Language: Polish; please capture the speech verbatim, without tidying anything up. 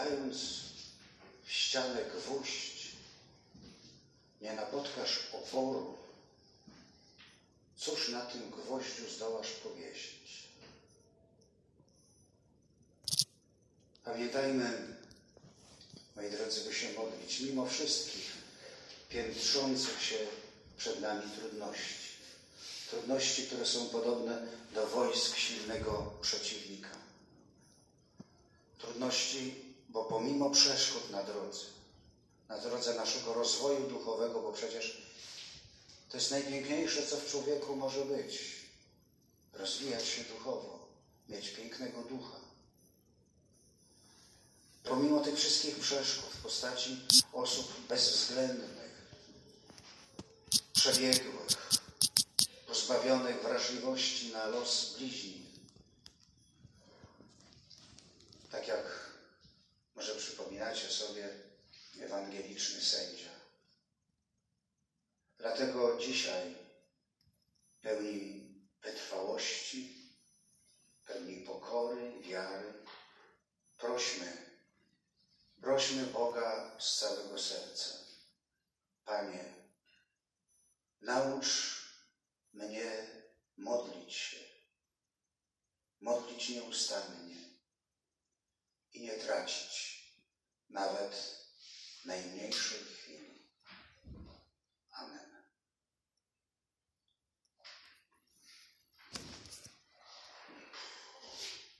wbijając w ścianę gwóźdź, nie napotkasz oporu, cóż na tym gwoździu zdołasz powiesić? Pamiętajmy, moi drodzy, by się modlić, mimo wszystkich piętrzących się przed nami trudności. Trudności, które są podobne do wojsk silnego przeciwnika. Trudności, bo pomimo przeszkód na drodze, na drodze naszego rozwoju duchowego, bo przecież to jest najpiękniejsze, co w człowieku może być. Rozwijać się duchowo, mieć pięknego ducha. Pomimo tych wszystkich przeszkód w postaci osób bezwzględnych, przebiegłych, pozbawionych wrażliwości na los bliźni. Tak jak może przypominacie sobie ewangeliczny sędzia. Dlatego dzisiaj pełni wytrwałości, pełni pokory, wiary, prośmy, prośmy Boga z całego serca. Panie, naucz mnie modlić się, modlić nieustannie i nie tracić nawet najmniejszych chwil.